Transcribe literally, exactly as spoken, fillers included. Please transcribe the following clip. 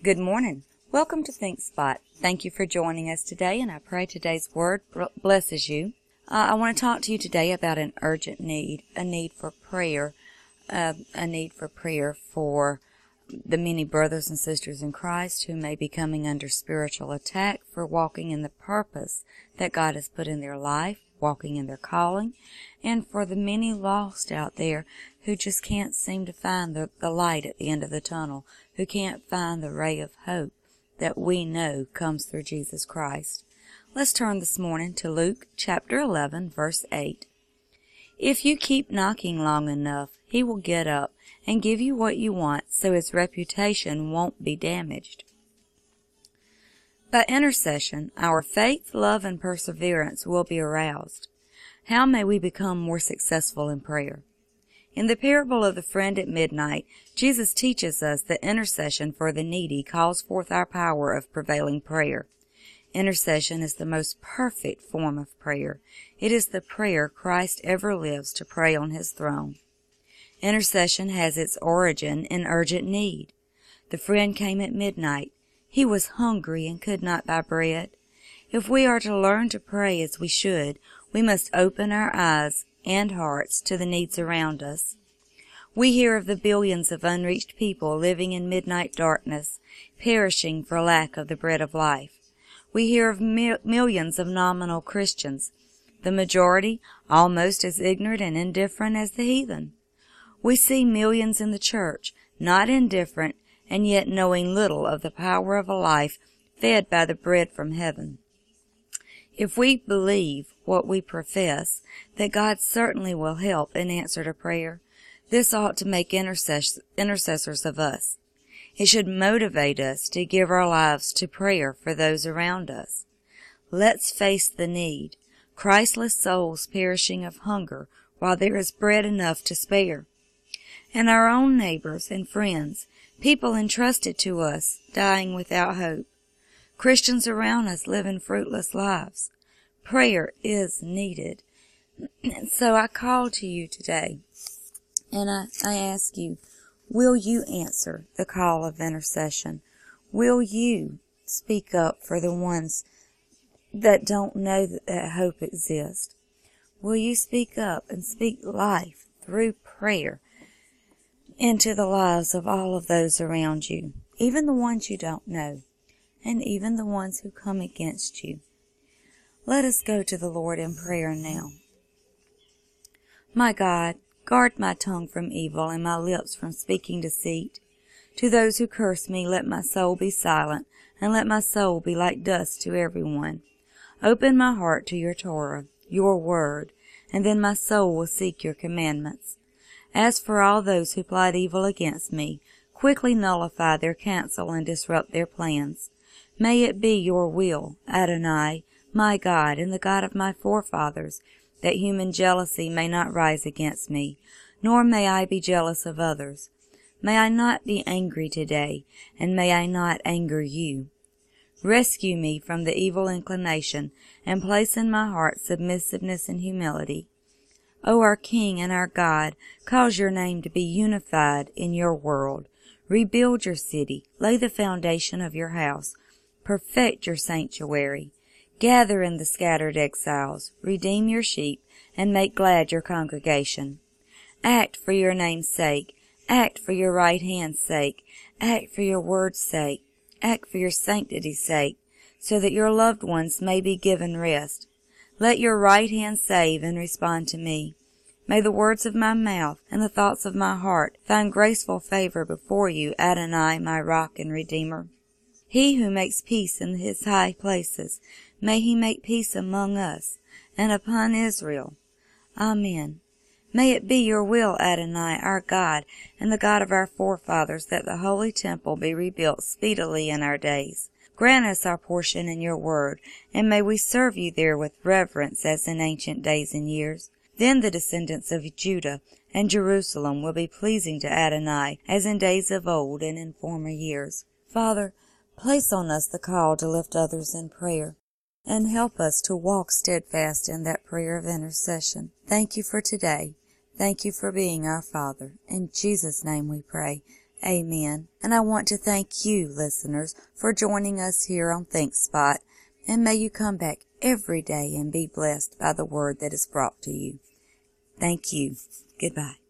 Good morning. Welcome to ThinkSpot. Thank you for joining us today, and I pray today's word blesses you. Uh, I want to talk to you today about an urgent need, a need for prayer, uh, a need for prayer for the many brothers and sisters in Christ who may be coming under spiritual attack for walking in the purpose that God has put in their life, walking in their calling, and for the many lost out there who just can't seem to find the, the light at the end of the tunnel, who can't find the ray of hope that we know comes through Jesus Christ. Let's turn this morning to Luke chapter eleven, verse eight. If you keep knocking long enough, he will get up and give you what you want so his reputation won't be damaged. By intercession, our faith, love, and perseverance will be aroused. How may we become more successful in prayer? In the parable of the friend at midnight, Jesus teaches us that intercession for the needy calls forth our power of prevailing prayer. Intercession is the most perfect form of prayer. It is the prayer Christ ever lives to pray on his throne. Intercession has its origin in urgent need. The friend came at midnight. He was hungry and could not buy bread. If we are to learn to pray as we should, we must open our eyes and hearts to the needs around us. We hear of the billions of unreached people living in midnight darkness, perishing for lack of the bread of life. We hear of mi- millions of nominal Christians, the majority almost as ignorant and indifferent as the heathen. We see millions in the church, not indifferent, and yet knowing little of the power of a life fed by the bread from heaven. If we believe what we profess, that God certainly will help in answer to prayer, this ought to make intercess- intercessors of us. It should motivate us to give our lives to prayer for those around us. Let's face the need. Christless souls perishing of hunger while there is bread enough to spare. And our own neighbors and friends, people entrusted to us, dying without hope. Christians around us living fruitless lives. Prayer is needed. So I call to you today, and I, I ask you, will you answer the call of intercession? Will you speak up for the ones that don't know that, that hope exists? Will you speak up and speak life through prayer into the lives of all of those around you, even the ones you don't know, and even the ones who come against you? Let us go to the Lord in prayer now. My God, guard my tongue from evil and my lips from speaking deceit. To those who curse me, let my soul be silent, and let my soul be like dust to everyone. Open my heart to your Torah, your word, and then my soul will seek your commandments. As for all those who plot evil against me, quickly nullify their counsel and disrupt their plans. May it be your will, Adonai, my God and the God of my forefathers, that human jealousy may not rise against me, nor may I be jealous of others. May I not be angry today, and may I not anger you. Rescue me from the evil inclination, and place in my heart submissiveness and humility. O our King and our God, cause your name to be unified in your world. Rebuild your city, lay the foundation of your house, perfect your sanctuary. Gather in the scattered exiles, redeem your sheep, and make glad your congregation. Act for your name's sake, act for your right hand's sake, act for your word's sake, act for your sanctity's sake, so that your loved ones may be given rest. Let your right hand save and respond to me. May the words of my mouth and the thoughts of my heart find graceful favor before you, Adonai, my rock and redeemer. He who makes peace in his high places, may he make peace among us and upon Israel. Amen. May it be your will, Adonai, our God, and the God of our forefathers, that the holy temple be rebuilt speedily in our days. Grant us our portion in your word, and may we serve you there with reverence as in ancient days and years. Then the descendants of Judah and Jerusalem will be pleasing to Adonai, as in days of old and in former years. Father, place on us the call to lift others in prayer, and help us to walk steadfast in that prayer of intercession. Thank you for today. Thank you for being our Father. In Jesus' name we pray. Amen. And I want to thank you, listeners, for joining us here on ThinkSpot, and may you come back every day and be blessed by the word that is brought to you. Thank you. Goodbye.